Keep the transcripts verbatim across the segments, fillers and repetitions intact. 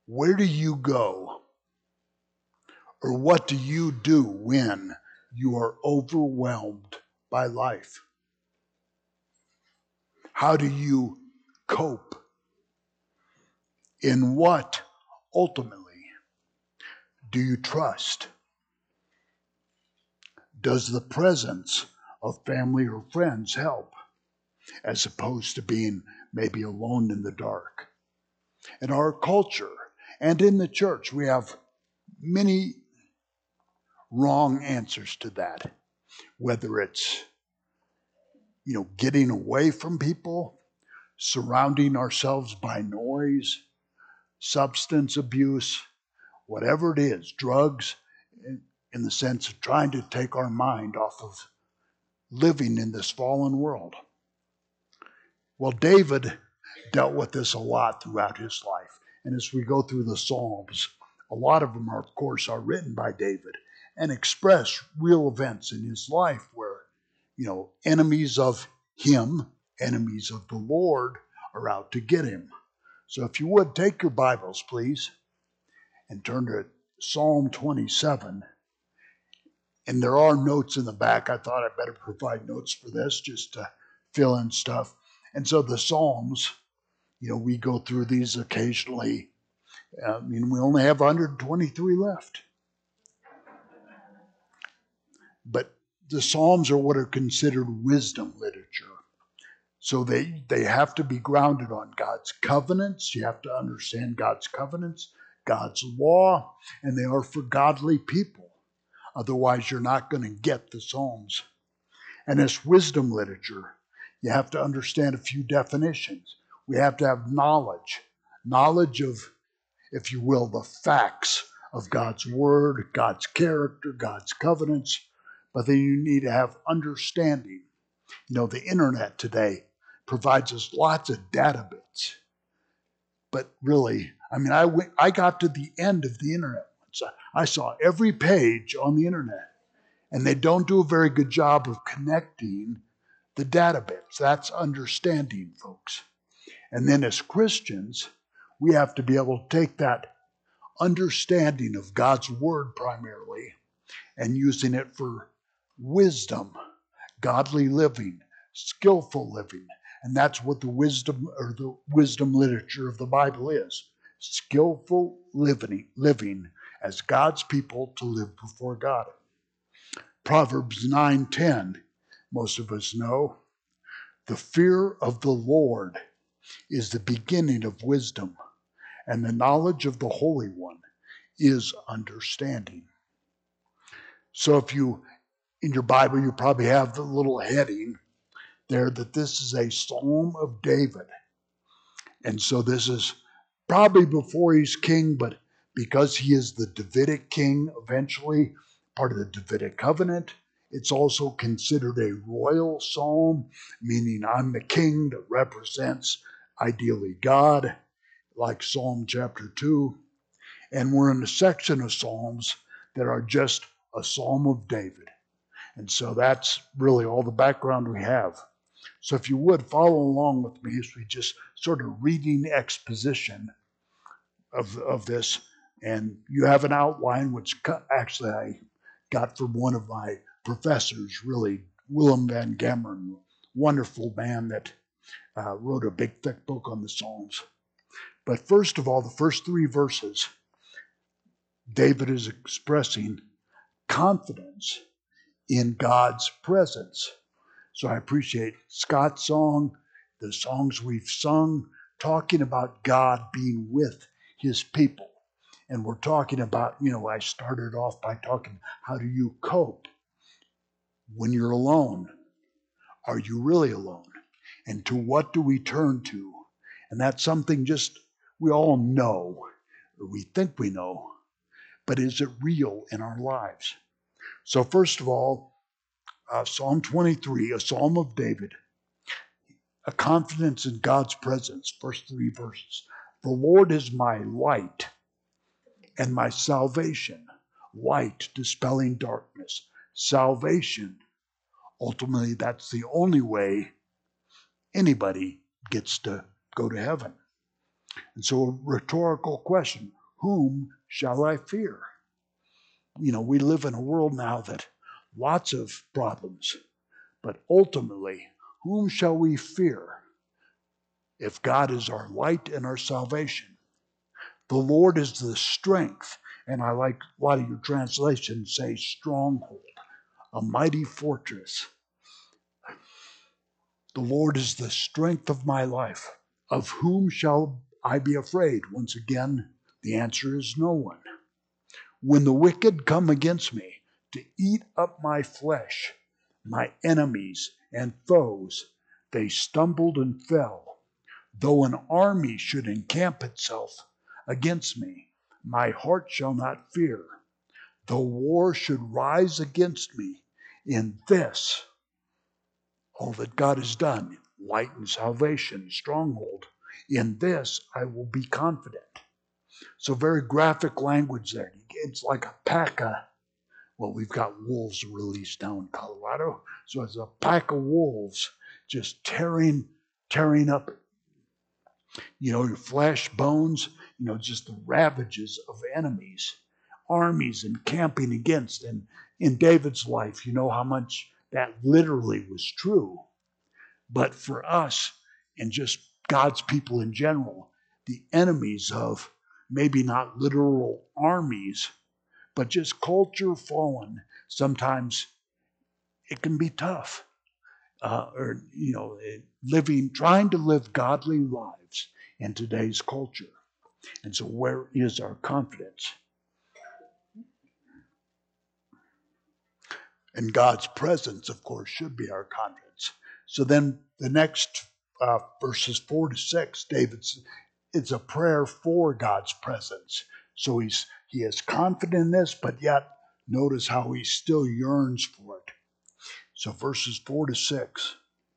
Where do you go? Or what do you do when you are overwhelmed by life? How do you cope? In what, ultimately, do you trust? Does the presence of family or friends help, as opposed to being maybe alone in the dark? In our culture and in the church, we have many wrong answers to that, whether it's, you know, getting away from people, surrounding ourselves by noise, substance abuse, whatever it is, drugs, in, in the sense of trying to take our mind off of living in this fallen world. Well, David dealt with this a lot throughout his life. And as we go through the Psalms, a lot of them are, of course, are written by David and express real events in his life where, you know, enemies of him, enemies of the Lord, are out to get him. So if you would, take your Bibles, please, and turn to Psalm twenty-seven. And there are notes in the back. I thought I'd better provide notes for this just to fill in stuff. And so the Psalms, you know, we go through these occasionally. I mean, we only have one hundred twenty-three left. But the Psalms are what are considered wisdom literature. So they, they have to be grounded on God's covenants. You have to understand God's covenants, God's law, and they are for godly people. Otherwise, you're not going to get the Psalms. And as wisdom literature, you have to understand a few definitions. We have to have knowledge, knowledge of, if you will, the facts of God's word, God's character, God's covenants, but then you need to have understanding. You know, the internet today provides us lots of data bits. But really, I mean, I went, I got to the end of the internet once. I saw every page on the internet, and they don't do a very good job of connecting the data bits. That's understanding, folks. And then as Christians, we have to be able to take that understanding of God's word primarily and using it for wisdom, godly living, skillful living. And that's what the wisdom or the wisdom literature of the Bible is. Skillful living, living as God's people to live before God. Proverbs nine ten, most of us know, the fear of the Lord is the beginning of wisdom, and the knowledge of the Holy One is understanding. So if you, in your Bible, you probably have the little heading there that this is a Psalm of David. And so this is probably before he's king, but because he is the Davidic king, eventually part of the Davidic covenant, it's also considered a royal psalm, meaning I'm the king that represents ideally God, like Psalm chapter two. And we're in a section of Psalms that are just a Psalm of David. And so that's really all the background we have. So if you would, follow along with me as we just sort of reading exposition of, of this. And you have an outline, which actually I got from one of my professors, really, Willem van Gemeren, wonderful man that uh, wrote a big, thick book on the Psalms. But first of all, the first three verses, David is expressing confidence in God's presence. So I appreciate Scott's song, the songs we've sung, talking about God being with his people. And we're talking about, you know, I started off by talking, how do you cope when you're alone? Are you really alone? And to what do we turn to? And that's something just we all know, or we think we know, but is it real in our lives? So first of all, uh, Psalm twenty-three, a Psalm of David, a confidence in God's presence, first three verses. The Lord is my light and my salvation. Light dispelling darkness. Salvation. Ultimately, that's the only way anybody gets to go to heaven. And so a rhetorical question, whom shall I fear? You know, we live in a world now that lots of problems, but ultimately, whom shall we fear if God is our light and our salvation? The Lord is the strength, and I like a lot of your translations say stronghold, a mighty fortress. The Lord is the strength of my life. Of whom shall I be afraid? Once again, the answer is no one. When the wicked come against me to eat up my flesh, my enemies and foes, they stumbled and fell. Though an army should encamp itself against me, my heart shall not fear. Though war should rise against me, in this, all that God has done, light and salvation, stronghold, in this I will be confident. So very graphic language there. It's like a pack of, well, we've got wolves released now in Colorado. So it's a pack of wolves just tearing, tearing up, you know, your flesh, bones, you know, just the ravages of enemies, armies encamping against. And in David's life, you know how much that literally was true. But for us and just God's people in general, the enemies of maybe not literal armies, but just culture fallen, sometimes it can be tough. Uh, or, you know, living, trying to live godly lives in today's culture. And so where is our confidence? And God's presence, of course, should be our confidence. So then the next uh, verses four to six, David's, it's a prayer for God's presence. So he's he is confident in this, but yet notice how he still yearns for it. So verses four to six.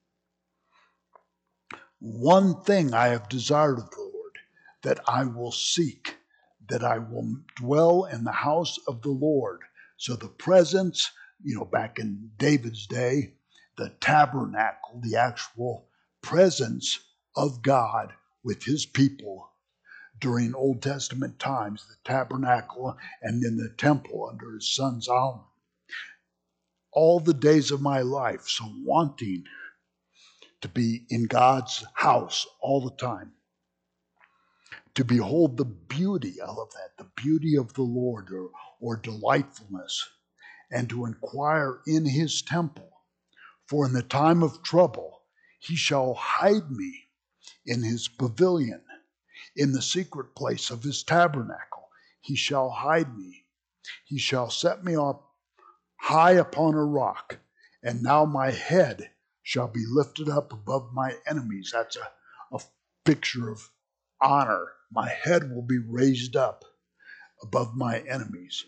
One thing I have desired of the Lord, that I will seek, that I will dwell in the house of the Lord. So the presence, you know, back in David's day, the tabernacle, the actual presence of God with his people during Old Testament times, the tabernacle and then the temple under his son Solomon. All the days of my life, so wanting to be in God's house all the time, to behold the beauty, I love that, the beauty of the Lord, or, or delightfulness, and to inquire in his temple. For in the time of trouble, he shall hide me in his pavilion, in the secret place of his tabernacle. He shall hide me. He shall set me up high upon a rock, and now my head shall be lifted up above my enemies. That's a, a picture of honor. My head will be raised up above my enemies.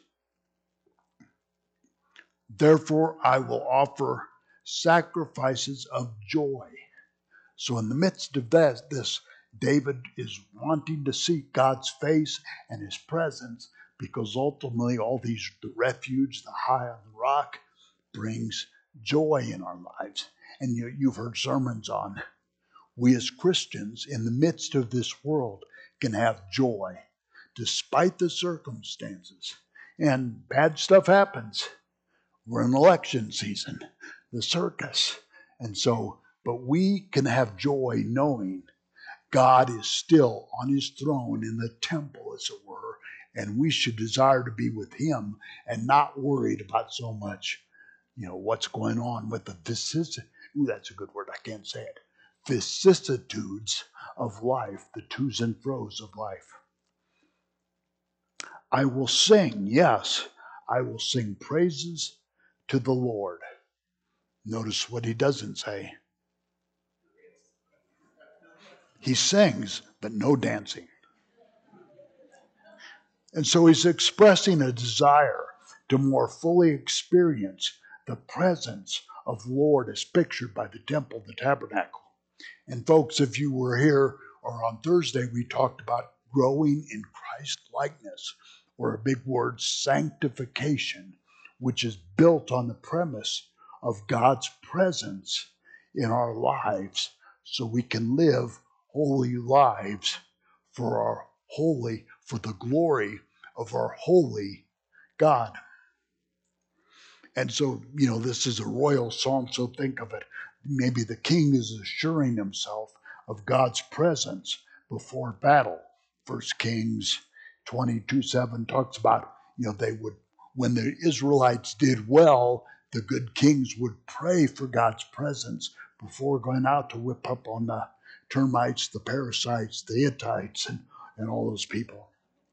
Therefore, I will offer sacrifices of joy. So in the midst of that, this, David is wanting to seek God's face and his presence, because ultimately all these, the refuge, the high on the rock, brings joy in our lives. And you, you've heard sermons on, we as Christians in the midst of this world can have joy despite the circumstances. And bad stuff happens. We're in election season, the circus. And so, but we can have joy knowing God is still on his throne in the temple, as it were, and we should desire to be with him and not worried about so much, you know, what's going on with the vicissitudes. Ooh, that's a good word. I can't say it. Vicissitudes of life, the to's and fro's of life. I will sing, yes, I will sing praises to the Lord. Notice what he doesn't say. He sings, but no dancing. And so he's expressing a desire to more fully experience the presence of the Lord as pictured by the temple, the tabernacle. And folks, if you were here or on Thursday, we talked about growing in Christ likeness, or a big word, sanctification, which is built on the premise of God's presence in our lives so we can live holy lives for our holy for the glory of our holy God. And so, you know, this is a royal psalm, so think of it. Maybe the king is assuring himself of God's presence before battle. First Kings twenty-two seven talks about, you know, they would, when the Israelites did well, the good kings would pray for God's presence before going out to whip up on the termites, the parasites, the Hittites, and, and all those people.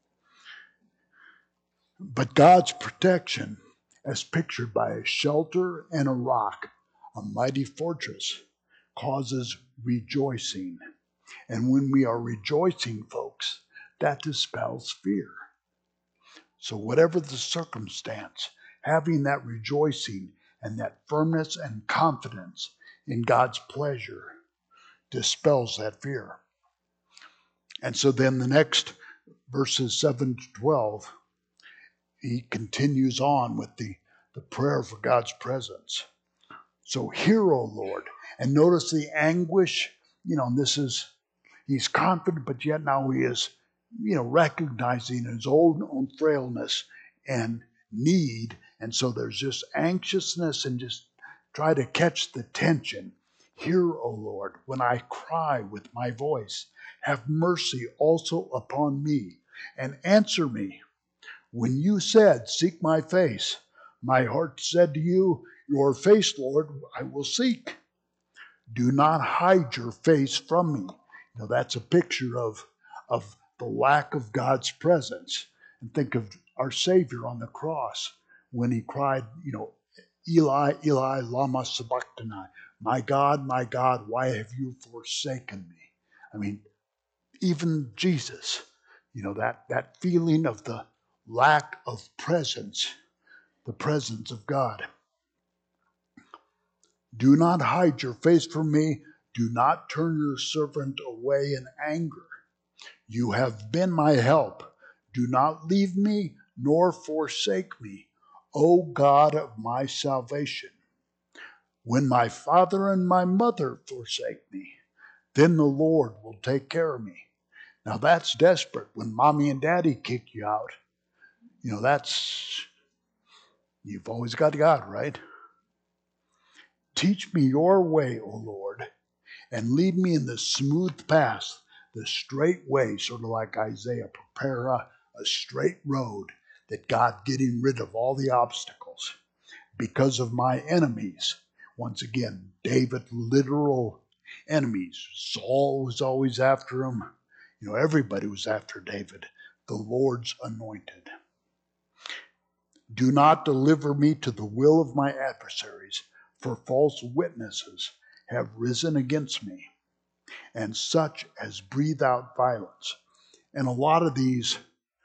But God's protection, as pictured by a shelter and a rock, a mighty fortress, causes rejoicing. And when we are rejoicing, folks, that dispels fear. So whatever the circumstance, having that rejoicing and that firmness and confidence in God's pleasure dispels that fear. And so then the next verses seven to twelve, he continues on with the, the prayer for God's presence. So hear, O Lord, and notice the anguish, you know, and this is, he's confident, but yet now he is, you know, recognizing his own, own frailness and need. And so there's just anxiousness and just try to catch the tension. Hear, O Lord, when I cry with my voice. Have mercy also upon me and answer me. When you said, seek my face, my heart said to you, your face, Lord, I will seek. Do not hide your face from me. You know, that's a picture of, of the lack of God's presence. And think of our Savior on the cross when he cried, you know, Eli, Eli, lama sabachthani. My God, my God, why have you forsaken me? I mean, even Jesus, you know, that, that feeling of the lack of presence, the presence of God. Do not hide your face from me. Do not turn your servant away in anger. You have been my help. Do not leave me nor forsake me, O God of my salvation. When my father and my mother forsake me, then the Lord will take care of me. Now that's desperate. When mommy and daddy kick you out, you know, that's, you've always got God, right? Teach me your way, O Lord, and lead me in the smooth path, the straight way, sort of like Isaiah. Prepare a, a straight road, that God getting rid of all the obstacles because of my enemies. Once again, David, literal enemies. Saul was always after him. You know, everybody was after David, the Lord's anointed. Do not deliver me to the will of my adversaries, for false witnesses have risen against me, and such as breathe out violence. And a lot of these,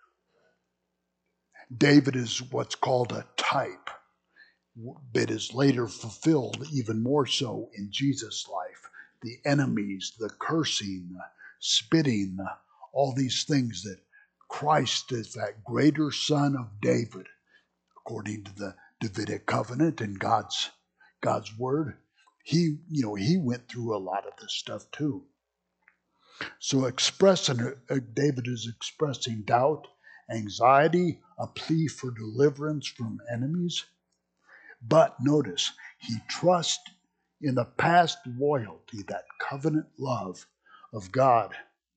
David is what's called a type that is later fulfilled even more so in Jesus' life. The enemies, the cursing, the spitting, the, all these things that Christ is that greater son of David, according to the Davidic covenant and God's God's word. He, you know, he went through a lot of this stuff too. So expressing, uh, David is expressing doubt, anxiety, a plea for deliverance from enemies. But notice, he trusts in the past loyalty, that covenant love of God.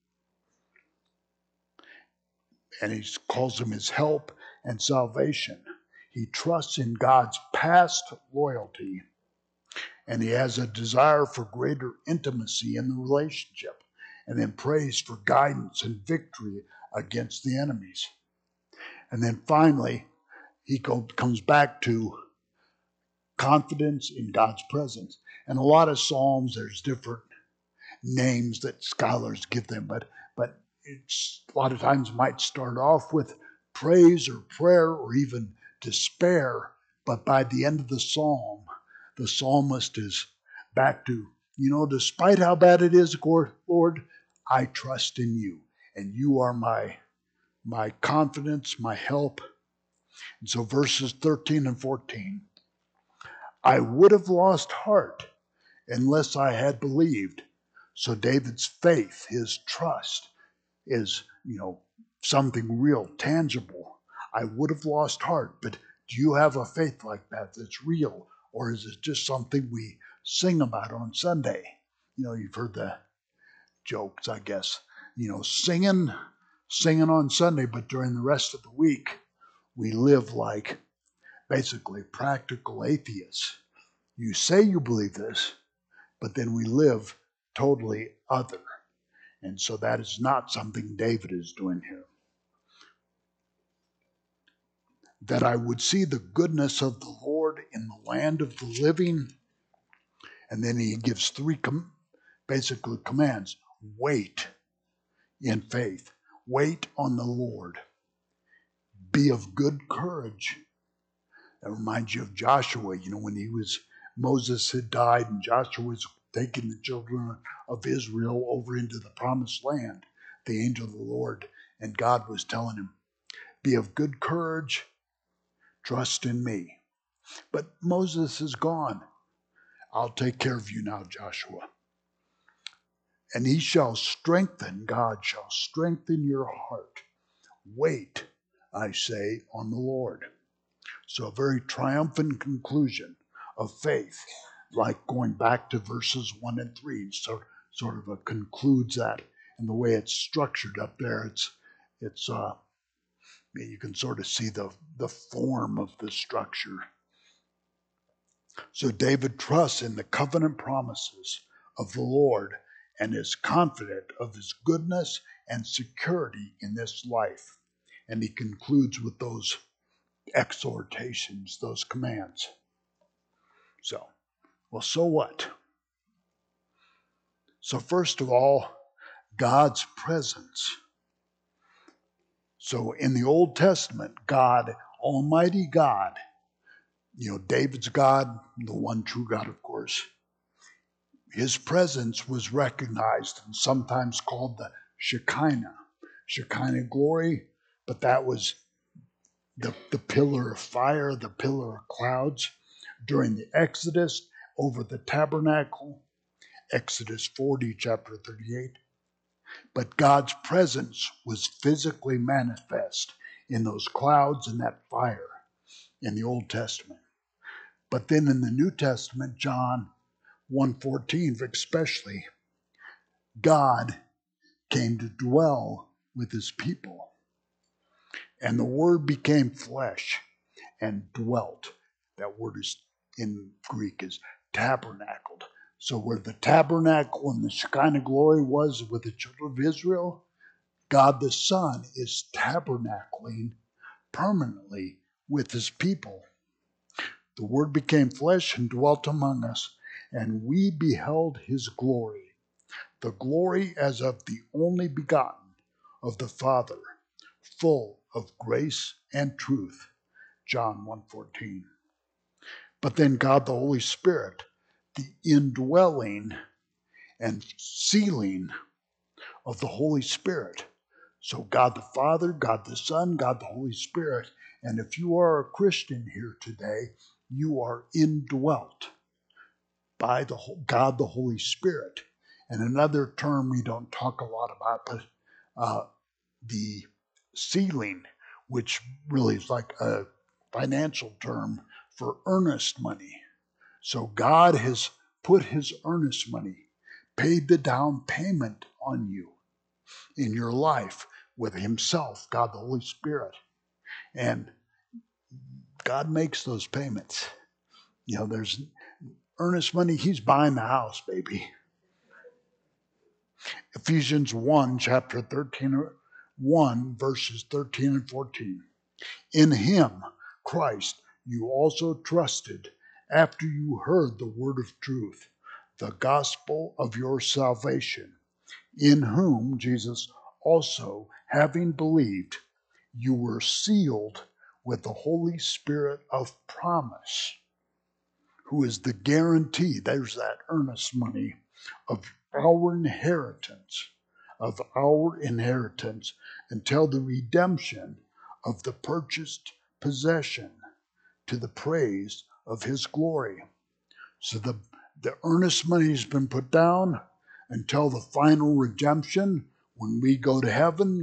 And he calls him his help and salvation. He trusts in God's past loyalty, and he has a desire for greater intimacy in the relationship, and then prays for guidance and victory against the enemies. And then finally, he go, comes back to confidence in God's presence. And a lot of Psalms, there's different names that scholars give them, but, but it's a lot of times might start off with praise or prayer or even despair, but by the end of the psalm, the psalmist is back to, you know, despite how bad it is, Lord, I trust in you, and you are my, my confidence, my help. And so verses thirteen and fourteen, I would have lost heart unless I had believed. So David's faith, his trust is, you know, something real, tangible, I would have lost heart. But do you have a faith like that that's real? Or is it just something we sing about on Sunday? You know, you've heard the jokes, I guess. You know, singing, singing on Sunday, but during the rest of the week, we live like basically practical atheists. You say you believe this, but then we live totally other. And so that is not something David is doing here. That I would see the goodness of the Lord in the land of the living. And then he gives three com- basically commands. Wait in faith. Wait on the Lord. Be of good courage. That reminds you of Joshua, you know, when he was, Moses had died and Joshua was taking the children of Israel over into the promised land. The angel of the Lord and God was telling him, be of good courage. Trust in me. But Moses is gone. I'll take care of you now, Joshua. And he shall strengthen, God shall strengthen your heart. Wait, I say, on the Lord. So a very triumphant conclusion of faith, like going back to verses one and three, so, sort of a concludes that. And the way it's structured up there, it's, it's uh, you can sort of see the, the form of the structure. So David trusts in the covenant promises of the Lord and is confident of his goodness and security in this life. And he concludes with those exhortations, those commands. So, well, so what? So first of all, God's presence. So in the Old Testament, God, Almighty God, you know, David's God, the one true God, of course, his presence was recognized and sometimes called the Shekinah, Shekinah glory, but that was the, the pillar of fire, the pillar of clouds during the Exodus over the tabernacle, Exodus forty, chapter thirty-eight. But God's presence was physically manifest in those clouds and that fire in the Old Testament. But then in the New Testament, John one fourteen especially, God came to dwell with his people. And the Word became flesh and dwelt. That word is in Greek is tabernacled. So where the tabernacle and the Shekinah glory was with the children of Israel, God the Son is tabernacling permanently with his people. The Word became flesh and dwelt among us, and we beheld his glory, the glory as of the only begotten of the Father, full of grace and truth. John one fourteen. But then God the Holy Spirit, the indwelling and sealing of the Holy Spirit. So God the Father, God the Son, God the Holy Spirit. And if you are a Christian here today, you are indwelt by the God the Holy Spirit. And another term we don't talk a lot about, but uh, the sealing, which really is like a financial term for earnest money. So God has put his earnest money, paid the down payment on you in your life with himself, God the Holy Spirit. And God makes those payments. You know, there's earnest money. He's buying the house, baby. Ephesians one, chapter thirteen, one, verses thirteen and fourteen. In him, Christ, you also trusted after you heard the word of truth, the gospel of your salvation, in whom, Jesus, also having believed, you were sealed with the Holy Spirit of promise, who is the guarantee, there's that earnest money, of our inheritance, of our inheritance until the redemption of the purchased possession to the praise of his glory. So the, the earnest money has been put down until the final redemption when we go to heaven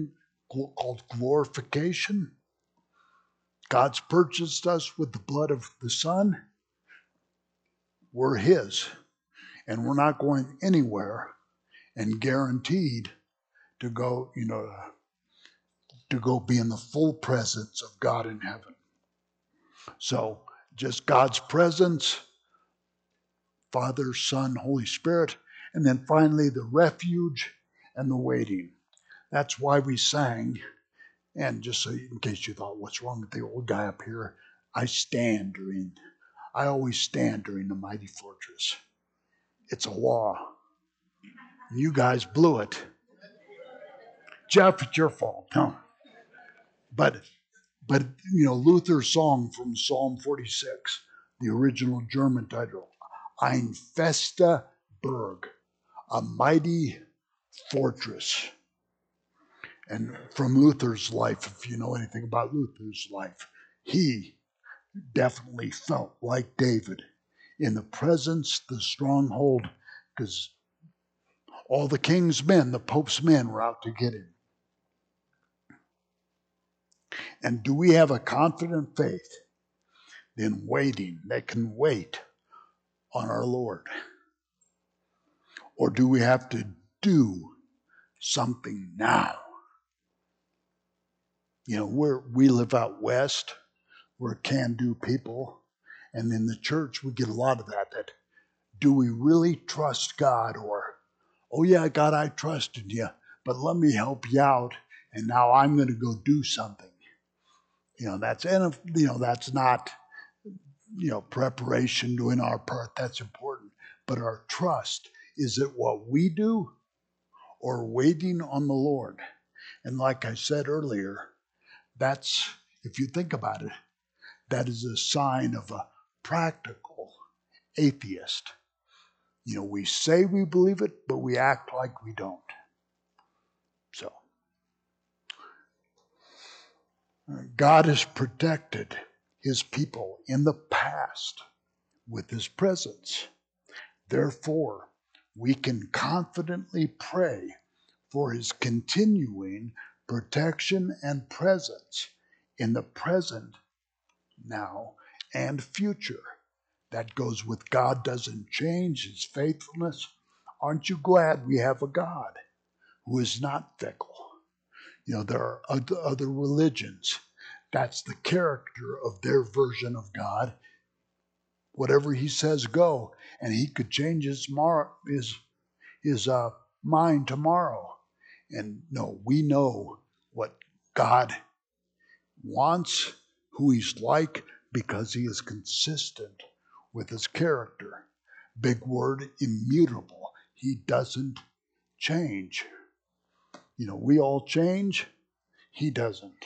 called glorification. God's purchased us with the blood of the Son. We're His, and we're not going anywhere and guaranteed to go, you know, to go be in the full presence of God in heaven. So just God's presence, Father, Son, Holy Spirit, and then finally the refuge and the waiting. That's why we sang, and just so in case you thought, what's wrong with the old guy up here? I stand during, I always stand during the mighty fortress. It's a law. You guys blew it. Jeff, it's your fault. No. But, but you know, Luther's song from Psalm forty-six, the original German title, Ein feste Burg, a mighty fortress. And from Luther's life, if you know anything about Luther's life, he definitely felt like David in the presence, the stronghold, because all the king's men, the Pope's men, were out to get him. And do we have a confident faith in waiting that can wait on our Lord? Or do we have to do something now? You know, we're, we live out west. We're can-do people. And in the church, we get a lot of that, that do we really trust God? Or, oh yeah, God, I trusted you, but let me help you out, and now I'm going to go do something. You know, that's, and if, you know, that's not, you know, preparation, doing our part. That's important. But our trust, is it what we do or waiting on the Lord? And like I said earlier, that's, if you think about it, that is a sign of a practical atheist. You know, we say we believe it, but we act like we don't. So, God has protected His people in the past with His presence. Therefore, we can confidently pray for His continuing protection and presence in the present, now, and future. That goes with God doesn't change His faithfulness. Aren't you glad we have a God who is not fickle? You know, there are other religions. That's the character of their version of God. Whatever He says, go. And He could change his, mar- his, his uh, mind tomorrow. And no, we know what God wants, who He's like, because He is consistent with His character. Big word, immutable. He doesn't change. You know, we all change. He doesn't.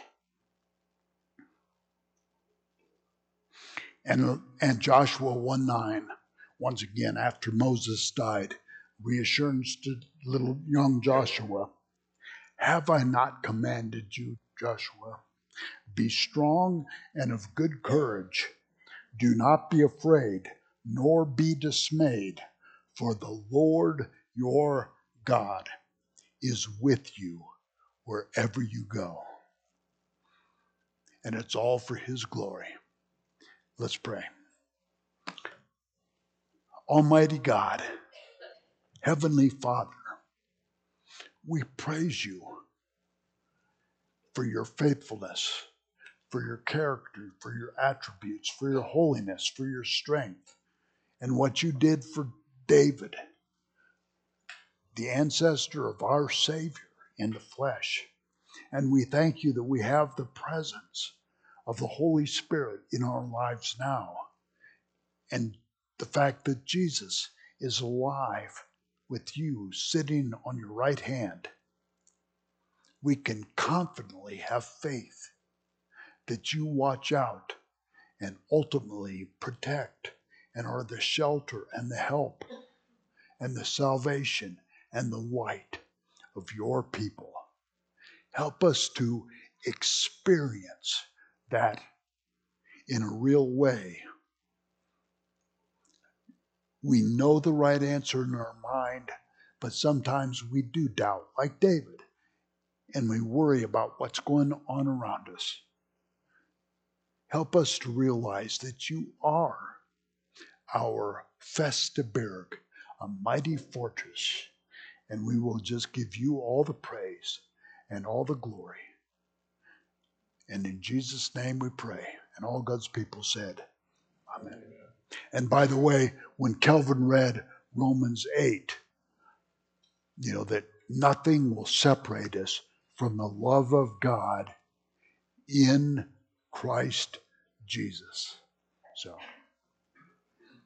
And, and Joshua one nine, once again, after Moses died, reassurance to little young Joshua, have I not commanded you, Joshua? Be strong and of good courage. Do not be afraid, nor be dismayed, for the Lord your God is with you wherever you go. And it's all for His glory. Let's pray. Almighty God, Heavenly Father, we praise You for Your faithfulness, for Your character, for Your attributes, for Your holiness, for Your strength, and what You did for David, the ancestor of our Savior in the flesh. And we thank You that we have the presence of the Holy Spirit in our lives now. And the fact that Jesus is alive with You sitting on Your right hand, we can confidently have faith that You watch out and ultimately protect and are the shelter and the help and the salvation and the light of Your people. Help us to experience that in a real way. We know the right answer in our mind, but sometimes we do doubt, like David. and we worry about what's going on around us, help us to realize that you are our Festeberg, a mighty fortress, and we will just give you all the praise and all the glory. And in Jesus' name we pray. And all God's people said, Amen. And by the way, when Kelvin read Romans eight, you know, that nothing will separate us from the love of God in Christ Jesus. So.